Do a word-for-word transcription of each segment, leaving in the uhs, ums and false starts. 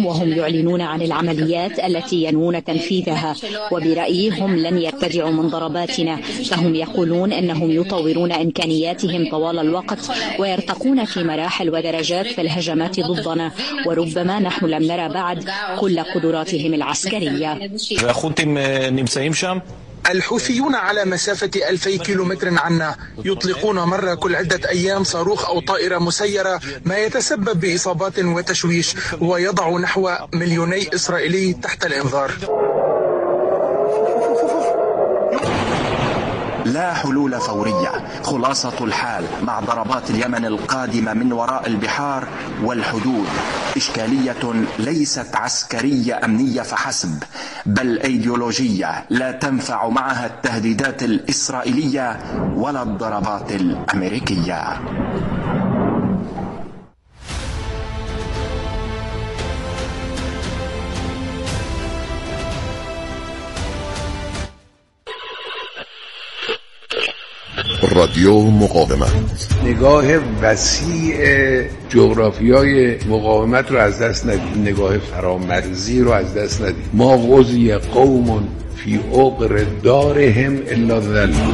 وهم يعلنون عن العمليات التي ينوون تنفيذها، وبرأيهم لن يرتدعوا من ضرباتنا، فهم يقولون أنهم يطورون إمكانياتهم طوال الوقت ويرتقون في مراحل ودرجات في الهجمات ضدنا، وربما نحن لم نرى بعد كل قدراتهم العسكرية. الحوثيون على مسافة ألفي كيلومتر عنا يطلقون مرة كل عدة أيام صاروخ أو طائرة مسيرة، ما يتسبب بإصابات وتشويش ويضع نحو مليوني إسرائيلي تحت الإنذار. لا حلول فورية. خلاصة الحال مع ضربات اليمن القادمة من وراء البحار والحدود إشكالية ليست عسكرية أمنية فحسب، بل أيديولوجية لا تنفع معها التهديدات الإسرائيلية ولا الضربات الأمريكية. رادیو مقاومت. نگاه وسیع جغرافیای مقاومت رو از دست ندید، نگاه فرامرزی رو از دست ندید. ما غزی قوم فی عقر دارهم الا ذلوا.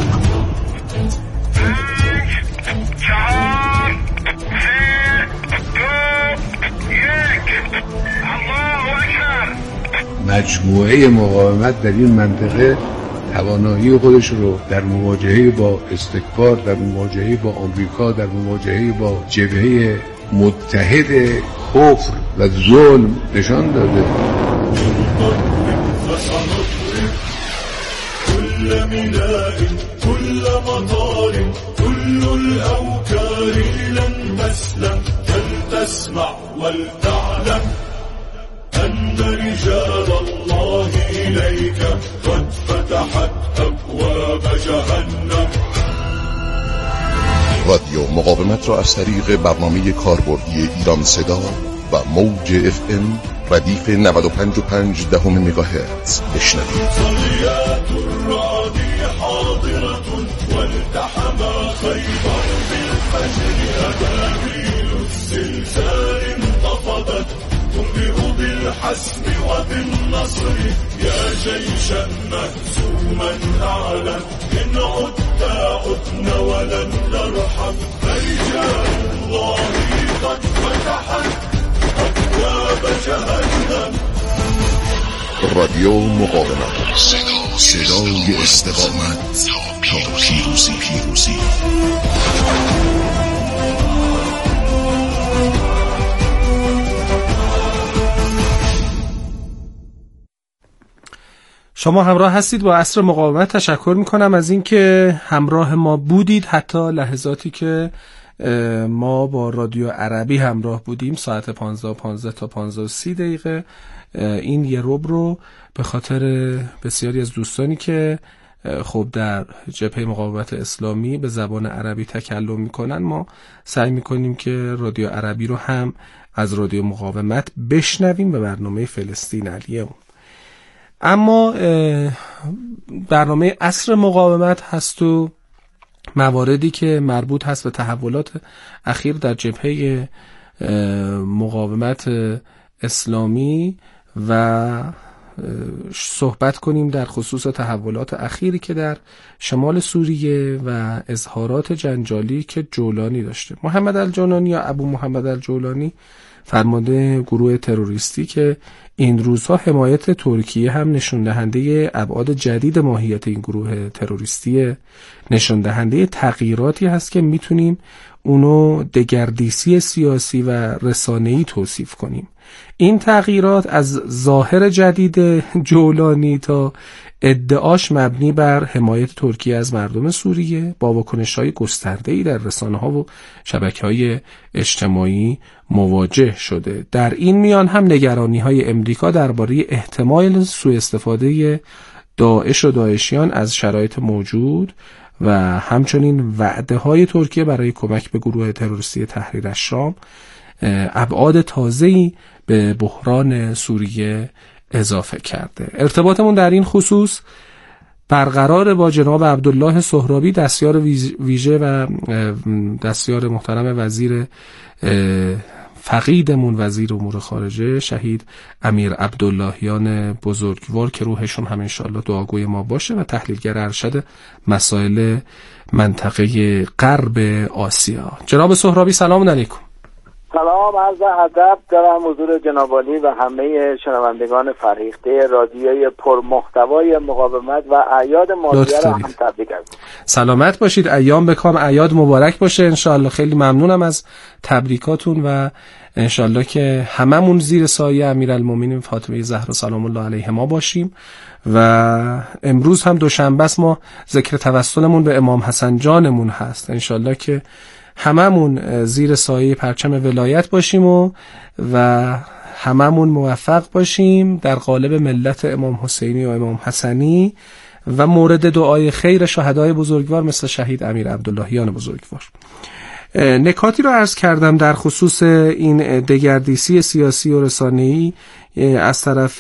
مجموعه مقاومت در این منطقه توانایی خودش رو در مواجهه با استکبار، در مواجهه با آمریکا، در مواجهه با جبهه متحد کفر و ظلم نشان داده. كل ميناء كل مطار كل الأوكار لن تسلم بل تسمع ولتعلم أن رجال الله إليك قد فتحت أبواب جهنم. رادیو مقاومت را از طریق برنامه کاربردی ایران صدا و موج اف ام ردیف نود و پنج و پنج دهم مگاهرتز بشنوید. صليات الرعد حاضرة والتحم خيبر بالفجر أبابيل الزلزال انتفضت تنبئ بالحسم وبالنصر يا جيشا مهزوما أعلن إن عدت عدنا ولن نرحم رجال الله قد فتحت أبواب جهنم. رادیو مقاومت، صدای استقامت تا پیروزی. پیروزی شما همراه هستید با عصر مقاومت. تشکر میکنم از اینکه همراه ما بودید، حتی لحظاتی که ما با رادیو عربی همراه بودیم ساعت پانزده و پانزده تا پانزده و سی دقیقه. این یه رب رو به خاطر بسیاری از دوستانی که خب در جبهه مقاومت اسلامی به زبان عربی تکلم میکنن، ما سعی میکنیم که رادیو عربی رو هم از رادیو مقاومت بشنویم به برنامه فلسطین علیه اون. اما برنامه عصر مقاومت هست و مواردی که مربوط هست به تحولات اخیر در جبهه مقاومت اسلامی و صحبت کنیم در خصوص تحولات اخیری که در شمال سوریه و اظهارات جنجالی که جولانی داشته. محمد الجولانی یا ابو محمد الجولانی، فرمانده گروه تروریستی که این روزها حمایت ترکیه هم نشون دهنده ابعاد جدید ماهیت این گروه تروریستی، نشون دهنده تغییراتی هست که میتونیم اونو دگردیسی سیاسی و رسانه‌ای توصیف کنیم. این تغییرات از ظاهر جدید جولانی تا ادعاش مبنی بر حمایت ترکیه از مردم سوریه با واکنش‌های گسترده‌ای در رسانه‌ها و شبکه‌های اجتماعی مواجه شده. در این میان هم نگرانی‌های امریکا درباره احتمال سوء استفاده داعش و داعشیان از شرایط موجود و همچنین وعده‌های ترکیه برای کمک به گروه تروریستی تحریر الشام ابعاد تازه‌ای به بحران سوریه اضافه کرده. ارتباطمون در این خصوص برقرار با جناب عبدالله سهرابی، دستیار ویژه و دستیار محترم وزیر فقیدمون وزیر امور خارجه شهید امیر عبداللهیان بزرگوار که روحشون هم انشالله دعاگوی ما باشه و تحلیلگر ارشد مسائل منطقه غرب آسیا. جناب سهرابی سلام علیکم. سلام، عرض ادب دارم حضور جناب عالی و همه شنوندگان فرهیخته رادیوی پرمحتوای مقاومت و اعیاد مادیه را هم تبریک می‌گویم. سلامت باشید، ایام بکام، اعیاد مبارک باشه انشالله. خیلی ممنونم از تبریکاتون و انشالله که هممون زیر سایه امیرالمومنین فاطمه زهرا سلام الله علیها باشیم. و امروز هم دوشنبه است، ما ذکر توسلمون به امام حسن جانمون هست. انشالله که هممون زیر سایه پرچم ولایت باشیم و و هممون موفق باشیم در قالب ملت امام حسینی و امام حسنی و مورد دعای خیر شهدای بزرگوار مثل شهید امیر عبداللهیان بزرگوار. نکاتی رو عرض کردم در خصوص این دگردیسی سیاسی و رسانه‌ای از طرف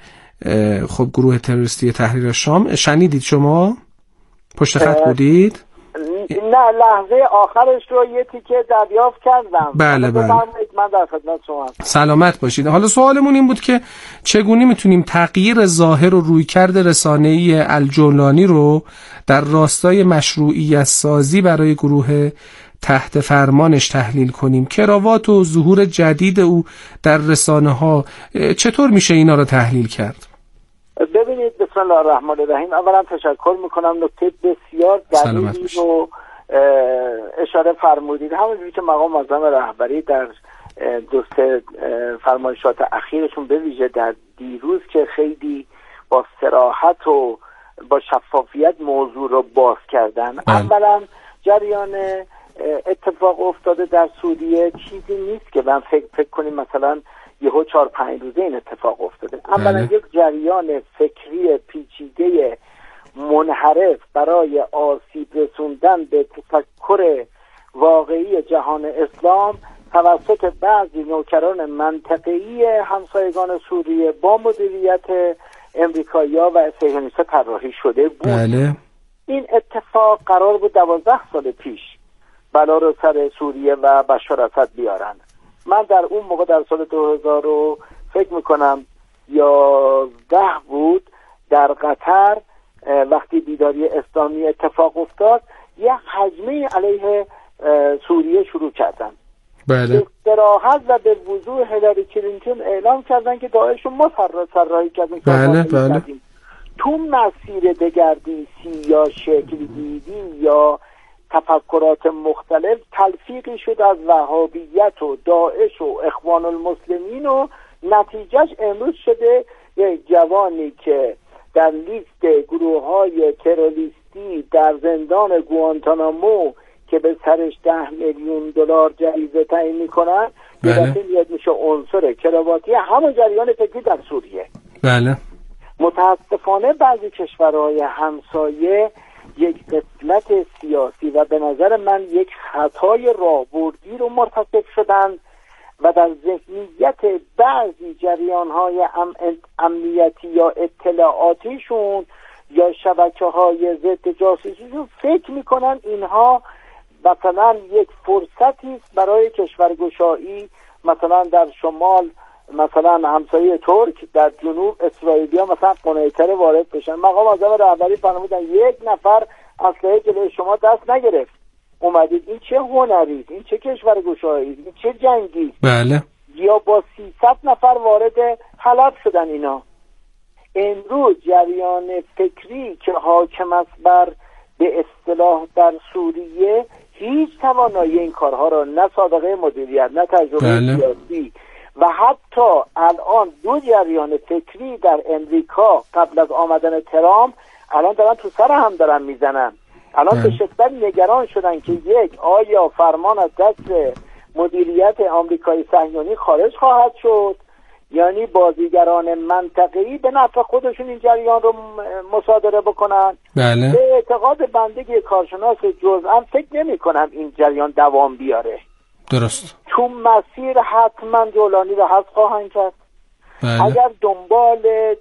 خب گروه تروریستی تحریر شام. شنیدید شما؟ پشت خط بودید؟ نه، لحظه آخرش رو یه تیکه دریافت کردم. بله بله. من در خدمت شما. سلامت باشید. حالا سوالمون این بود که چگونه میتونیم تغییر ظاهر و رویکرد رسانه‌ای الجولانی رو در راستای مشروعیت سازی برای گروه تحت فرمانش تحلیل کنیم؟ کراوات و ظهور جدید او در رسانه‌ها چطور میشه اینا رو تحلیل کرد؟ ببینید، بسم الله الرحمن الرحیم. اولا تشکر میکنم، نکته بسیار دقیقی رو اشاره فرمودید. همونجوری که مقام معظم رهبری در دو سه فرمایشات اخیرشون به ویژه در دیروز که خیلی با صراحت و با شفافیت موضوع رو باز کردن. اولا جریان اتفاق افتاده در سوریه چیزی نیست که من فکر فکر کنیم مثلا یهو چهار پنج روزه این اتفاق افتاده. اولا یک جریان فکری پیچیده منحرف برای آسیب رسوندن به تفکر واقعی جهان اسلام توسط بعضی نوکران منطقه‌ای همسایگان سوریه با مدیریت امریکایی‌ها و صهیونیست‌ها طراحی شده بود. بله. این اتفاق قرار بود دوازده سال پیش بلا رو سر سوریه و بشار اسد بیارن. من در اون موقع در سال دو هزار رو فکر میکنم یازده بود در قطر وقتی بیداری اسلامی اتفاق افتاد یه هجمه علیه سوریه شروع کردن. بله. به صراحت و به وضوح هیلاری کلینتون اعلام کردن که داعش رو ما سرایی کردیم. بله بله. تو مسیر دگردیسی یا شکل دیدی یا تفکرات مختلف تلفیقی شد از وهابیت و داعش و اخوان المسلمین و نتیجهش امروز شده یک جوانی که در لیست گروه های تروریستی در زندان گوانتانامو که به سرش ده میلیون دلار جریمه تعیین میکنن یه دفعه میاد میشه عنصر کراواتی همون جریان فکری در سوریه. بله. متاسفانه بعضی کشورهای همسایه یک غفلت سیاسی و به نظر من یک خطای راهبردی رو مرتکب شدند و در ذهنیت بعضی جریان‌های ام امنیتی یا اطلاعاتیشون یا شبکه‌های ضد جاسوسیشون فکر می‌کنن اینها مثلا یک فرصتی است برای کشورگشایی، مثلا در شمال مثلا همسایه ترک، در جنوب اسرائیلیا مثلا قنیطره وارد بشن. مقام معظم رهبری فرمودن یک نفر اسلحه جلوی شما دست نگرفت، اومدید این چه هنری، این چه کشورگشایی، این چه جنگی. بله. یا با سیصد نفر وارد حلب شدن اینا. امروز جریان فکری که حاکم است بر به اصطلاح در سوریه هیچ توانایی این کارها را، نه سابقه مدیریت، نه تجربه بله. سیاسی و حتی الان دو جریان فکری در امریکا قبل از آمدن ترامپ الان دارن تو سر هم دارن میزنن. الان به شدت نگران شدن که یک، آیا فرمان از دست مدیریت آمریکایی صهیونی خارج خواهد شد، یعنی بازیگران منطقه‌ای به نفع خودشون این جریان رو مصادره بکنن. بله. به اعتقاد بنده کارشناس جزئا فکر نمی کنم این جریان دوام بیاره. درست. تو مسیر حتما جولانی رو حذف خواهند کرد. بله. اگر دنبال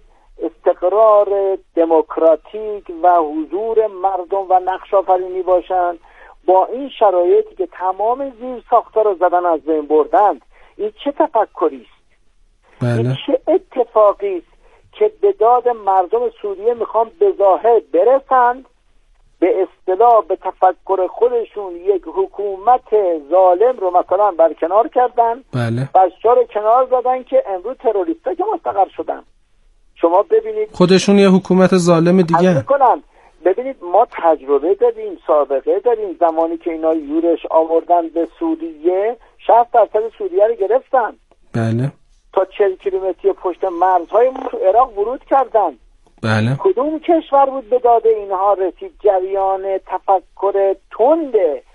استقرار دموکراتیک و حضور مردم و نقش آفرینی باشند، با این شرایطی که تمام زیر ساختار رو زدن از بین بردند، این چه تفکری است؟ بله. این چه اتفاقی است که به داد مردم سوریه میخوان به ظاهر برسند، به اصطلاح به تفکر خودشون یک حکومت ظالم رو مثلا برکنار کردن، بله. بشار رو کنار زدن که امروز تروریستا که مستقر شدن. شما ببینید خودشون یه حکومت ظالم دیگه کنن. ببینید ما تجربه داریم، سابقه داریم. زمانی که اینا یورش آوردن به سوریه، شصت درصد سوریه رو گرفتن. بله. تا چهل کیلومتری پشت مرزهای ما تو عراق ورود کردن. بله. کدوم کشور بود به داده اینها رسید؟ جریان تفکر تند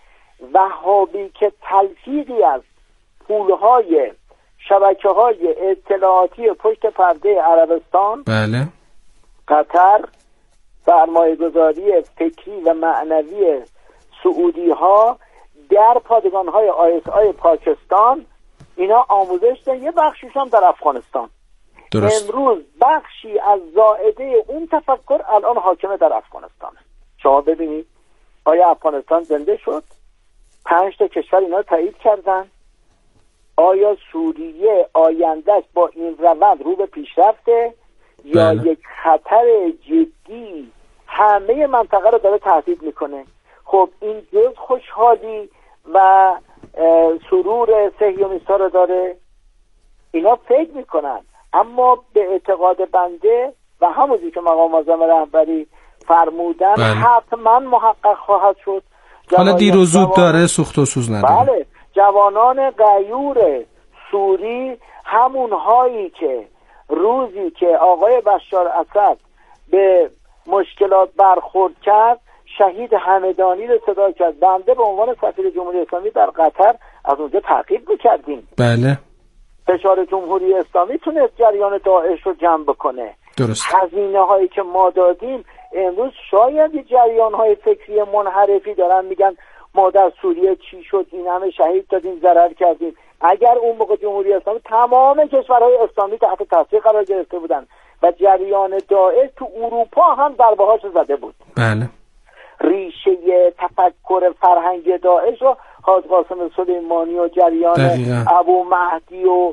وهابی که تلفیقی از پولهای شبکه‌های اطلاعاتی پشت پرده عربستان، بله. قطر، سرمایه‌گذاری فکری و معنوی سعودی ها در پادگان‌های آی اس آی پاکستان، اینا آموزش دادن. یه بخشیش هم در افغانستان. درست. امروز بخشی از زائده اون تفکر الان حاکمه در افغانستان. شما ببینید آیا افغانستان زنده شد؟ پنج تا کشور اینا رو تایید کردن. آیا سوریه آیندهش با این روند رو به پیشرفته یا بله. یک خطر جدی همه منطقه رو داره تهدید میکنه؟ خب این جز خوشحالی و سرور صهیونیست‌ها رو داره. اینا فکر میکنن، اما به اعتقاد بنده و همونجوری که مقام معظم رهبری فرمودن بله. حتما محقق خواهد شد. حالا دیر و زود جوان... داره، سوخت و سوز نداره. بله. جوانان غیور سوری همون هایی که روزی که آقای بشار اسد به مشکلات برخورد کرد، شهید همدانی رو صدا کرد. بنده به عنوان سفیر جمهوری اسلامی در قطر از اونجا تعقیب می‌کردیم. بله. فشار جمهوری اسلامی تونست جریان داعش رو جمع بکنه. درست. هزینه هایی که ما دادیم، امروز شاید جریان های فکری منحرفی دارن میگن ما در سوریه چی شد، این همه شهید دادیم، ضرر کردیم. اگر اون موقع جمهوری اسلامی تمام کشورهای اسلامی تحت تاثیر قرار گرفته بودن و جریان داعش تو اروپا هم ضربه‌هاش زده بود. بله. ریشه تفکر فرهنگ داعش رو حاج قاسم سلیمانی و جریان دقیقا. ابو مهدی و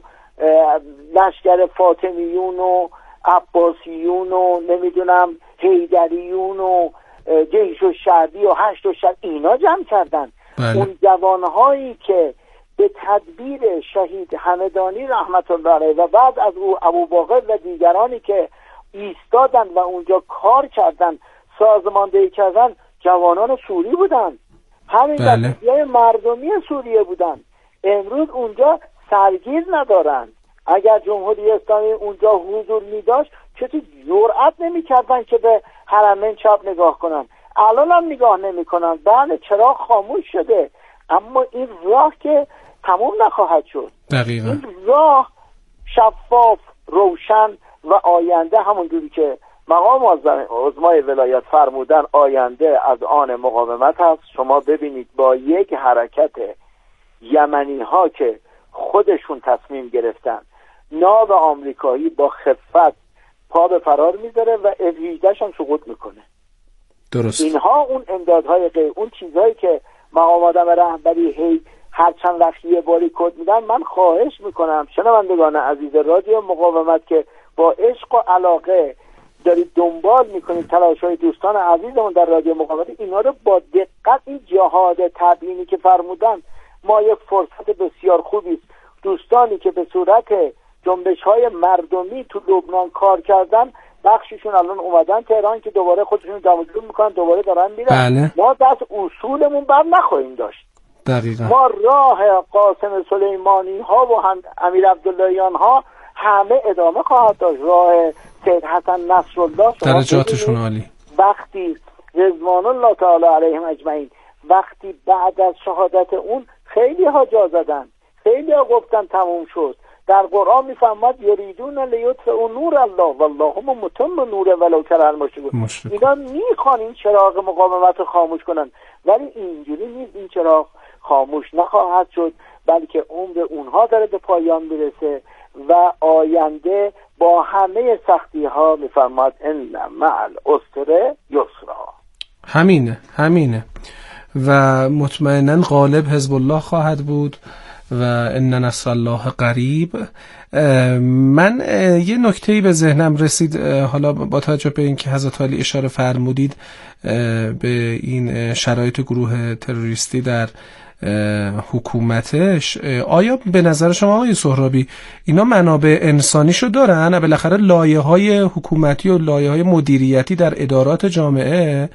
لشکر فاطمیون و عباسیون و نمیدونم حیدریون و جیش و شعبی و هشت و شب اینا جمع کردن. بله. اون جوانهایی که به تدبیر شهید همدانی رحمت الله علیه و بعد از او ابو باقر و دیگرانی که ایستادن و اونجا کار کردن، سازماندهی کردن، جوانان سوری بودن. همین بله. دستگاه مردمی سوریه بودن. امروز اونجا سرگیر ندارن. اگر جمهوری اسلامی اونجا حضور می داشت چطور جرأت نمی کردن که به حرمین چپ نگاه کنن؟ الان هم نگاه نمی کنن. بله چراغ خاموش شده، اما این راه که تموم نخواهد شد. دقیقا. این راه شفاف، روشن و آینده، همونجوری که مقام عظمای ولایت فرمودن آینده از آن مقاومت هست. شما ببینید با یک حرکت یمنی ها که خودشون تصمیم گرفتن، ناو آمریکایی با خفت پا به فرار میذاره و اف هجده هم سقوط میکنه. درست. اینها اون امدادهای غیر، اون چیزهایی که مقام آدم رهبری هی هر چند وقت یه باری کد میدن، من خواهش میکنم شنوندگان عزیز رادیو مقاومت که با عشق و علاقه دارید دنبال میکنید تلاش‌های دوستان عزیزمون در رادیو مقاومت، اینا رو با دقت، این جهاد تبیینی که فرمودن ما یک فرصت بسیار خوبی است. دوستانی که به صورت جنبش‌های مردمی تو لبنان کار کردن، بخششون الان اومدن تهران که دوباره خودشون جمع‌جور میکنن، دوباره دارن میرن. بله. ما دست اصولمون بر نخواهیم داشت. دقیقا. ما راه قاسم سلیمانی ها و هم امیر عبداللهیان ها همه ادامه خواهد داشت. راه سید حسن نصرالله درجاتشون عالی. وقتی رضوان الله تعالی علیهم اجمعین، وقتی بعد از شهادت اون خیلی ها جا زدن، خیلی ها گفتن تموم شد. در قرآن میفهمد یریدون لیطفئوا نور الله والله متم نور ولو کره المشرکون. اینا میخوان این چراغ مقاومت رو خاموش کنن، ولی اینجوری نیست. این چراغ خاموش نخواهد شد، بلکه عمر اونها داره به پایان میرسه و آینده با همه سختی ها میفرماد ان مع العسر یسرا. همینه همینه و مطمئنا غالب حزب الله خواهد بود و ان نصر الله قریب. من یه نکته‌ای به ذهنم رسید، حالا با توجه به اینکه حضرت علی اشاره فرمودید به این شرایط گروه تروریستی در حکومتش، آیا به نظر شما آقای سهرابی اینا منابع انسانیشو دارن؟ بالاخره لایه‌های حکومتی و لایه‌های مدیریتی در ادارات جامعه،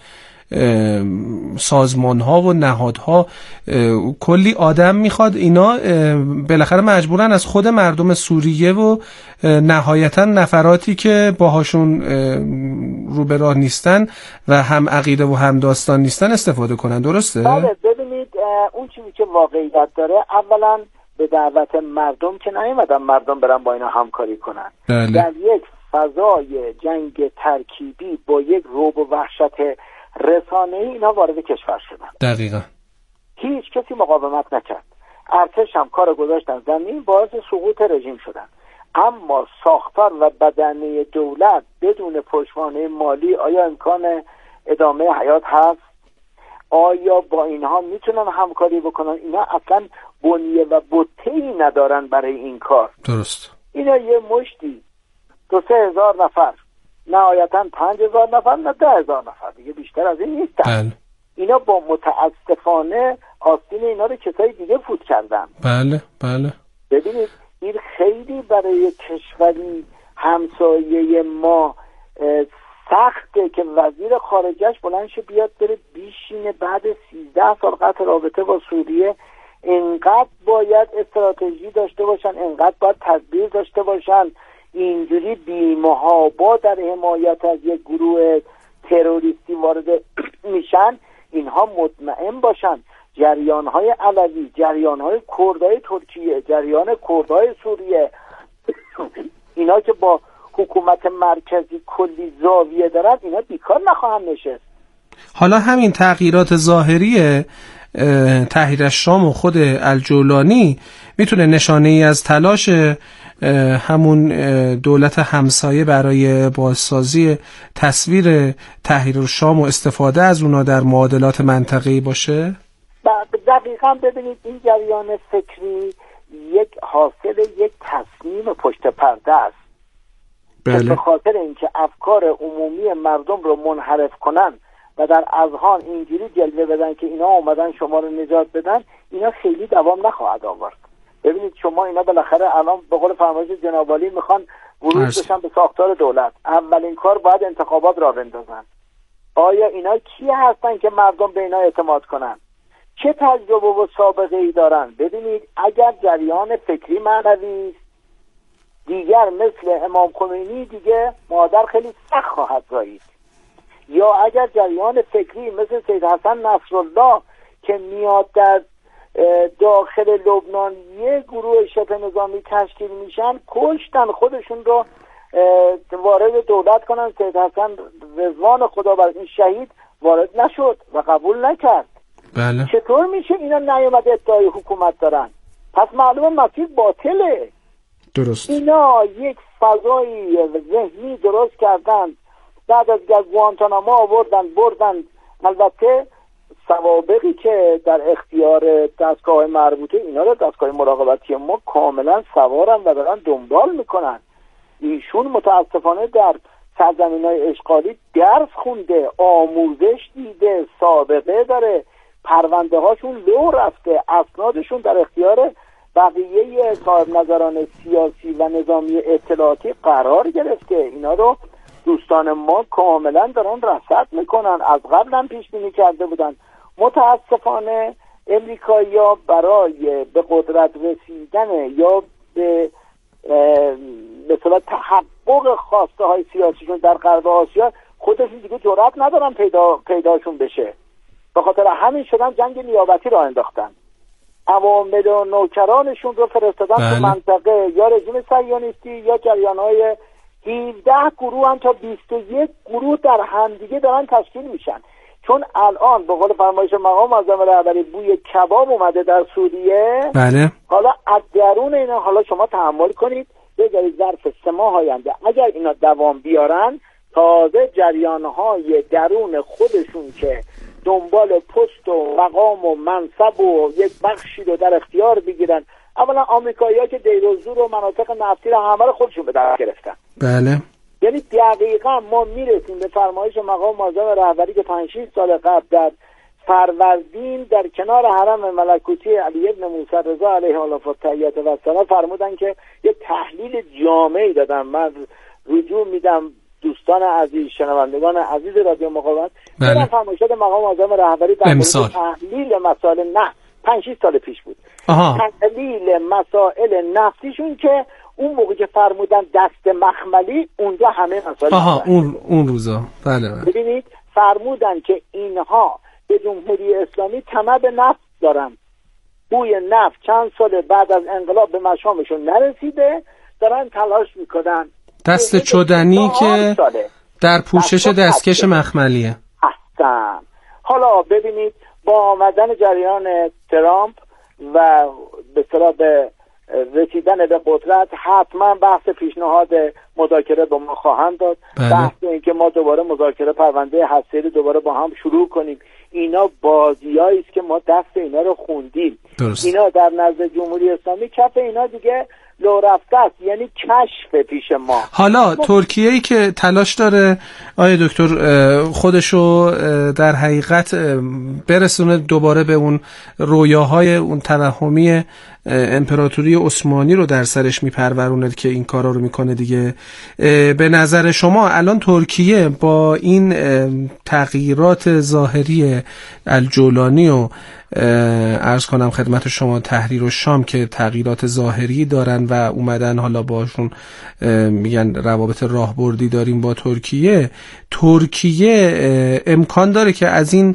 سازمان‌ها و نهادها کلی آدم میخواد، اینا بالاخره مجبورن از خود مردم سوریه و نهایتا نفراتی که باهاشون رو به راه نیستن و هم عقیده و هم داستان نیستن استفاده کنن. درسته؟ بله. ببینید اون چیزی که واقعیت داره، اولا به دعوت مردم که نیومدن مردم برن با اینا همکاری کنن. بله. در یک فضای جنگ ترکیبی با یک رعب و وحشت رسانه‌ای اینا وارد کشور شدن. دقیقاً. هیچ کسی مقاومت نکرد. ارتش هم کار گذاشتن زمین، باعث سقوط رژیم شدن. اما ساختار و بدنه دولت بدون پشتوانه مالی آیا امکان ادامه حیات هست؟ آیا با اینها میتونن همکاری بکنن؟ اینا اصلا بنیه و بطه‌ای ندارن برای این کار. درست. اینا یه مشتی دو سه هزار نفر، نهایتا پنج هزار نفر، نه ده هزار نفر، دیگه بیشتر از این نیستن. بله. اینا با متاسفانه آستین اینا رو کسای دیگه فوت کردن. بله بله. ببینید این خیلی برای کشوری همسایه ما سخته که وزیر خارجش بلند شه بیاد بره بیشینه بعد سیزده سال قطع رابطه با سوریه. اینقدر باید استراتژی داشته باشن، اینقدر باید تدبیر داشته باشن، اینجوری بی‌محابا در حمایت از یک گروه تروریستی وارد میشن. اینها مطمئن باشن جریان‌های علوی، جریان‌های کردهای ترکیه، جریان کردهای سوریه، اینا که با حکومت مرکزی کلی زاویه دارن، اینا بیکار نخواهند نشست. حالا همین تغییرات ظاهری تحریر الشام و خود الجولانی میتونه نشانه ای از تلاش همون دولت همسایه برای بازسازی تصویر تحریر الشام و استفاده از اونا در معادلات منطقه‌ای باشه؟ دقیقاً. ببینید این جریان فکری یک حاصل یک تصمیم پشت پرده است. بله. به خاطر اینکه افکار عمومی مردم رو منحرف کنن و در اذهان اینجوری جلوه بدن که اینا اومدن شما رو نجات بدن، اینا خیلی دوام نخواهد آورد. ببینید شما اینا بالاخره الان به قول فرمایش جناب عالی میخوان ورود بشن به ساختار دولت. اولین کار باید انتخابات را بندازن. آیا اینا کی هستن که مردم به اینا اعتماد کنن؟ چه تجربه و سابقه ای دارن؟ ببینید اگر جریان فکری معنوی دیگر مثل امام خمینی دیگه مادر خیلی سخت خواهد زایید، یا اگر جریان فکری مثل سید حسن نصرالله که میاد در داخل لبنان یک گروه شبه نظامی تشکیل میشن، کشتن خودشون رو وارد دولت کنن. سید حسن رضوان خدا بر این شهید وارد نشد و قبول نکرد. بله. چطور میشه اینا نیومده ادعای حکومت دارن؟ پس معلومه مسیر باطله. درست. اینا یک فضایی ذهنی درست کردن، بعد از گوانتانامو آوردن بردن. البته سوابقی که در اختیار دستگاه مربوطه اینا رو دستگاه مراقبتی ما کاملا سوارن و دارن دنبال میکنن. ایشون متاسفانه در سرزمین‌های اشغالی درس خونده، آموزش دیده، سابقه داره، پرونده هاشون لو رفته، اسنادشون در اختیار بقیه صاحب نظران سیاسی و نظامی اطلاعاتی قرار گرفته. اینا رو دوستان ما کاملا دارن رصد میکنن، از قبل هم پیش بینی کرده بودن. متاسفانه امریکایی‌ها برای به قدرت رسیدن یا به به صورت تحقق خواسته های سیاسیشون در غرب آسیا خودشون دیگه جرأت ندارن پیدا پیداشون بشه. به خاطر همین شدن جنگ نیابتی را انداختن. عوامل و نوکرانشون رو فرستادن تو منطقه، یا رژیم صهیونیستی یا جریان‌های هفده گروه هم تا بیست و یک گروه در همدیگه دارن تشکیل میشن. چون الان به قول فرمایش مقام معظم رهبری بوی کباب اومده در سوریه. بله. حالا از درون اینا حالا شما تحمل کنید بگذارید ظرف سه ماه آینده اگر اینا دوام بیارن، تازه جریان‌های درون خودشون که دنبال پست و مقام و منصب و یک بخشی رو در اختیار بگیرن اولا آمریکایی‌ها که دیروزور و مناطق نفتی رو همه رو خودشون به دست گرفتن. بله. یعنی دقیقاً ما میرسیم به فرمایش مقام معظم رهبری که پنج شش سال قبل در فروردین در کنار حرم ملکوتی علی ابن موسی رضا علیه التحیات و السلام فرمودن که یه تحلیل جامعی دادن. من رجوع میدم دوستان عزیز، شنوندگان عزیز رادیو مقاومت، بله. فرمایشات مقام معظم رهبری در مورد تحلیل مسائل نه پنج شش سال پیش بود. آها. تحلیل مسائل نفسیشون که اون موقع که فرمودن دست مخملی، اونجا همه مسائل آها اون اون روزا بله بله. ببینید فرمودن که اینها به جمهوری اسلامی طمع به نفت دارن، بوی نفت چند سال بعد از انقلاب به مشامشون نرسیده، دارن تلاش میکنن دست چدنی که در پوشش دستکش مخملیه. احسن. حالا ببینید با آمدن جریان ترامپ و به اصطلاح به رسیدن به قدرت حتما بحث پیشنهاد مذاکره به ما خواهند داد. بله. بحث اینکه ما دوباره مذاکره پرونده هسته‌ای رو دوباره با هم شروع کنیم، اینا بازیایی است که ما دست اینا رو خوندیم. درست. اینا در نزد جمهوری اسلامی کف اینا دیگه لو رفته است، یعنی کشف پیش ما. حالا ترکیه‌ای که تلاش داره آیه دکتر خودشو در حقیقت برسونه دوباره به اون رویاهای اون توهمی امپراتوری عثمانی رو در سرش میپرورونه که این کارا رو میکنه دیگه. به نظر شما الان ترکیه با این تغییرات ظاهری الجولانی و عرض کنم خدمت شما تحریر و شام که تغییرات ظاهری دارن و اومدن حالا باشون میگن روابط راهبردی داریم با ترکیه، ترکیه امکان داره که از این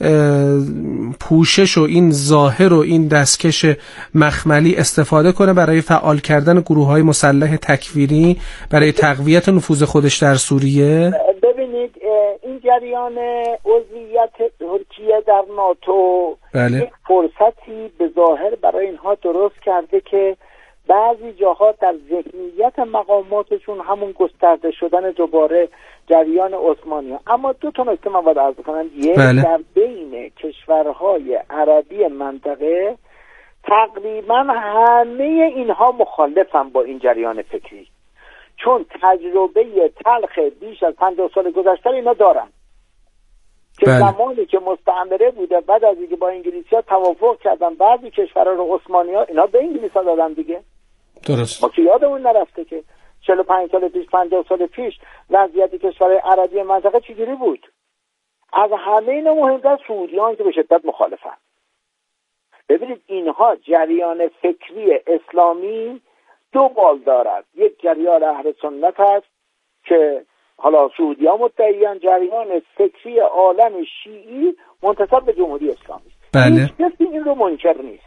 پوشش و این ظاهر و این دستکش مخملی استفاده کنه برای فعال کردن گروه‌های مسلح تکفیری، برای تقویت نفوذ خودش در سوریه؟ ببینید این جریان عضویت ترکیه در ناتو بله. یک فرصتی به ظاهر برای اینها درست کرده که بعضی جاها در ذهنیت مقاماتشون همون گسترده شدن دوباره جریان عثمانی ها. اما دو تا نکته من باید عرض کنم. یک، بله. در بین کشورهای عربی منطقه تقریبا همه اینها مخالفن با این جریان فکری، چون تجربه تلخ بیش از پنجاه سال گذشته اینا دارن که بله. زمانی که مستعمره بوده بعد از اینکه با انگلیسی ها توافق کردن بعضی کشورها رو عثمانی ها اینا به انگلیس ها دادن دیگه. درست. ما که یادمون نرفته که چهل و پنج سال پیش پنجاه سال پیش وضعیت کشورهای عربی منطقه چجوری بود. از همه اینا مهمتر سعودیان که به شدت مخالفن. ببینید اینها جریان فکری اسلامی دو بال دارد، یک جریان اهل سنت هست که حالا سعودی ها مدعیان، جریان فکری عالم شیعی منتسب به جمهوری اسلامی است. بله. هیچ کسی این رو منکر نیست.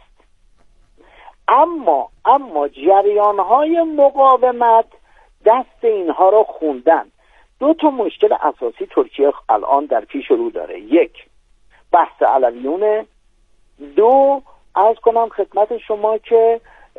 اما اما جریان های مقاومت دست اینها رو خوندن. دو تا مشکل اساسی ترکیه الان در پیش رو داره. یک، بحث علویونه. دو، عرض کنم خدمت شما که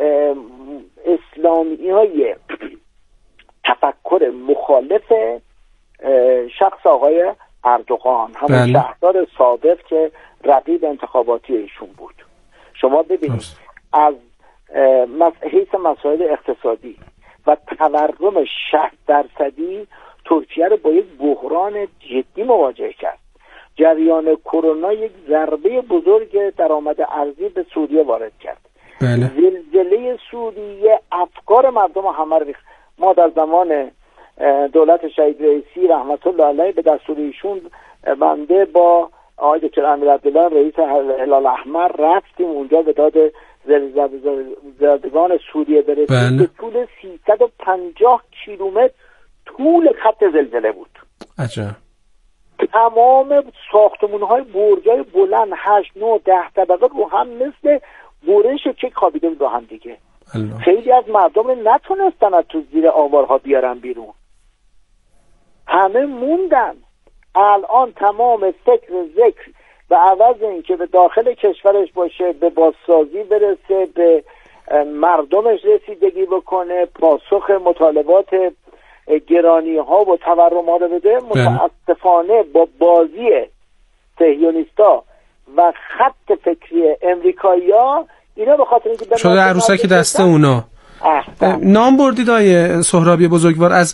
اسلامی های تفکر مخالف شخص آقای اردوغان، همون بله. شهردار صادق که رقیب انتخاباتی ایشون بود. شما ببینید از حیث مسائل اقتصادی و تورم شصت درصدی ترکیه رو با یک بحران جدی مواجه کرد. جریان کرونا یک ضربه بزرگ درآمد ارزی به سوریه وارد کرد. بله. زلزله سوریه افکار مردم همه ریخت. ما در زمان دولت شهید رئیسی رحمت الله علیه به دستور ایشون بنده با آقای دکتر امیر عبدالله رئیس هلال احمر رفتیم اونجا به داد زلزله‌زدگان سوریه برسیم. بله. به طول سیصد و پنجاه کیلومتر طول خط زلزله بود. عجب. تمام ساختمان‌های برج‌های بلند هشت نه ده طبقه رو هم مثل برش چک خوابیده بود هم دیگه. الله. خیلی از مردم نتونستن از تو زیر آوارها بیارن بیرون، همه موندن. الان تمام فکر ذکر و عوض این که به داخل کشورش باشه به بازسازی برسه، به مردمش رسیدگی بکنه، پاسخ مطالبات گرانی ها و تورم ها رو بده، متاسفانه با بازی صهیونیستا و خط فکری امریکایی ها اینا به خاطر اینکه شده عروسک دست اونا. نام بردید آیه سهرابی بزرگوار از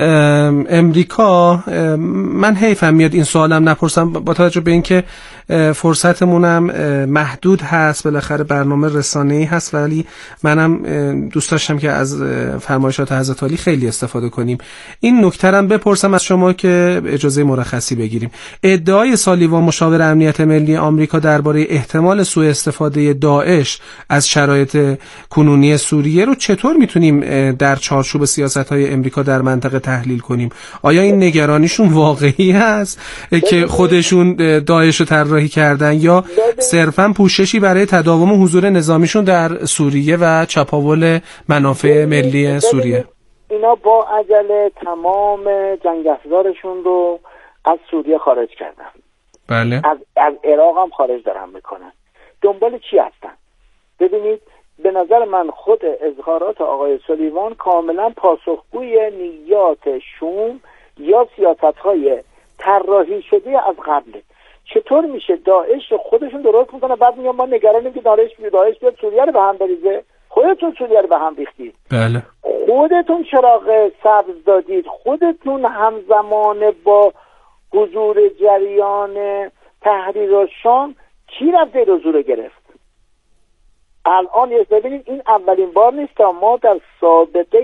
امریکا. من حیفم میاد این سوالم نپرسم با توجه به اینکه فرصتمونم محدود هست، بالاخره برنامه رسانه‌ای هست، ولی منم دوست داشتم که از فرمایشات حضرت علی خیلی استفاده کنیم. این نکته‌ام بپرسم از شما که اجازه مرخصی بگیریم. ادعای سالیوان مشاور امنیت ملی آمریکا درباره احتمال سوء استفاده داعش از شرایط کنونی سوریه رو چطور میتونیم در چارچوب سیاست‌های امریکا در منطقه تحلیل کنیم؟ آیا این نگرانیشون واقعی هست که خودشون داعش رو طراحی کردن یا صرفاً پوششی برای تداوم حضور نظامیشون در سوریه و چپاول منافع ملی سوریه؟ اینا با عجله تمام جنگ افزارشون رو از سوریه خارج کردن. بله. از از عراق هم خارج دارن میکنن. دنبال چی هستن؟ ببینید به نظر من خود اظهارات آقای سلیمان کاملا پاسخگوی نیات شوم یا سیاست‌های طراحی شده از قبل. چطور میشه داعش خودشون درست میکنه بعد میگن ما نگرانیم که داعش داعش بیاد سوریه رو به هم بریزه؟ خودتون سوریه رو به هم ریختید. بله. خودتون چراغ سبز دادید، خودتون همزمان با حضور جریان تحریر شام کی رفت زیر و زور گرفت؟ الان ببینید این اولین بار نیست تا ما در سابقه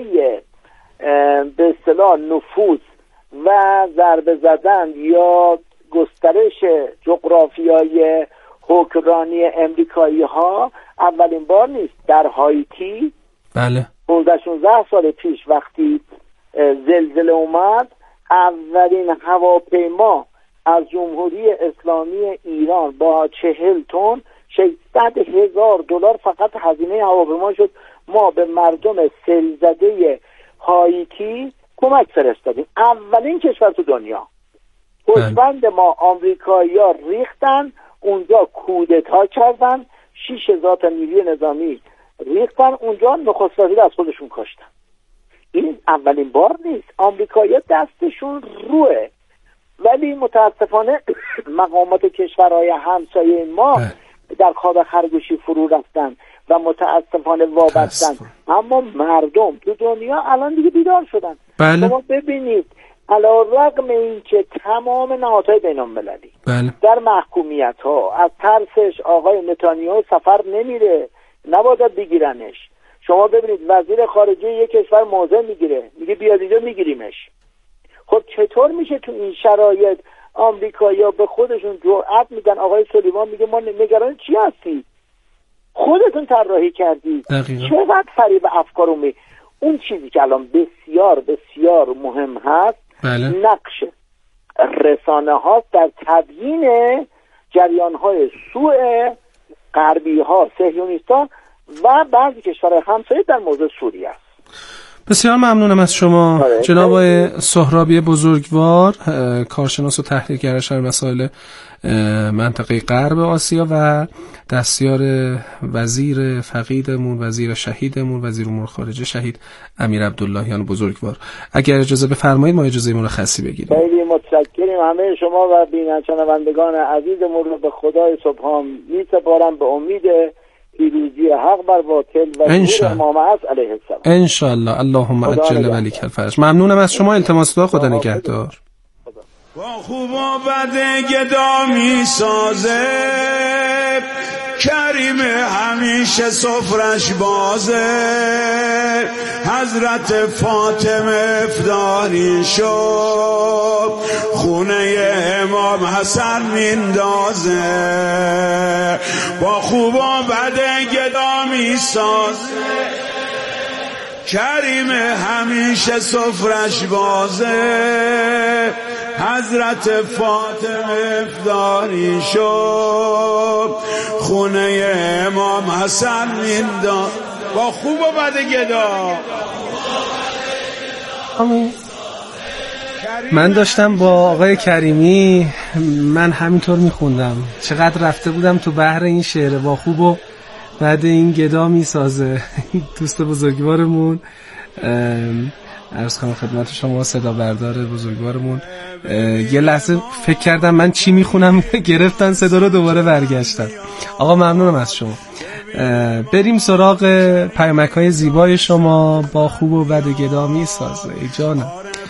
به اصطلاح نفوذ و ضربه زدن یا گسترش جغرافیای حکمرانی امریکایی ها اولین بار نیست. در هایتی بله پانزده شانزده سال پیش وقتی زلزله اومد اولین هواپیما از جمهوری اسلامی ایران با چهل تن ششصد هزار دلار فقط هزینه هواپیما شد. ما به مردم سیل‌زده هایتی کمک فرستادیم. اولین کشور تو دنیا. پشتبند ما آمریکایی‌ها ریختن اونجا، کودتا کردن، شش هزار تا نیروی نظامی ریختن اونجا، نخست وزیر از خودشون کشتن. این اولین بار نیست. آمریکایی‌ها دستشون روه، ولی متاسفانه مقامات کشورهای همسایه ما در خواب خرگوشی فرو رفتن و متاسفانه وابستن. اما مردم تو دنیا الان دیگه بیدار شدن. بله. شما ببینید علی‌رغم اینکه تمام نهادهای بین‌المللی بله. در محکومیت ها از ترسش آقای نتانیاهو سفر نمیره، نباید بگیرنش. شما ببینید وزیر خارجه یک کشور موضع میگیره، میگه بیاد اینجا میگیریمش. خب چطور میشه تو این شرایط آمریکایی‌ها به خودشون جرأت میدن؟ آقای سلیمان میگه ما نگران چی هستی؟ خودتون طراحی کردی. چقدر فریب افکار می اون چیزی که الان بسیار بسیار مهم هست بله. نقش رسانه هاست در تبیین جریان های سوء غربی ها، صهیونیست ها و بعضی کشورهای همسایه در موضوع سوریه است. بسیار ممنونم از شما جناب آقای سهرابی بزرگوار، کارشناس و تحلیلگر شأن مسائل منطقه غرب آسیا و دستیار وزیر فقیدمون، وزیر شهیدمون، وزیر امور خارجه شهید امیر عبداللهیان بزرگوار. اگر اجازه بفرمایید ما اجازه مرخصی بگیریم. خیلی متشکریم. همه شما و بینندگان عزیزمون رو به خدای سبحان می‌سپارم به امید پیروزی حق بر باطل و نور امام عصر علیه السلام. ان شاء الله. اللهم عجل ولیک الفرج. ممنونم از شما. التماس دعا. خدا نگهدار. با خوب و بد گدا می سازه، کریم همیشه سفرش بازه، حضرت فاطمه افطاری شد، خونه امام حسن میندازه. با خوب و بد گدا می سازه، کریم همیشه سفرش بازه، حضرت فاطمه افطاری شد، خونه امام حسن مینداز. با خوب و بد گدا. من داشتم با آقای کریمی، من همینطور میخوندم، چقدر رفته بودم تو بحر این شعر. با خوب و بد این گدا میسازه. دوست بزرگوارمون، عرض کنم خدمت شما صدا بردار بزرگوارمون، یه لحظه فکر کردم من چی میخونم، گرفتن صدا رو دوباره برگشتن. آقا ممنونم از شما. بریم سراغ پیامک های زیبای شما. با خوب و بد گدا می سازه ای جانم.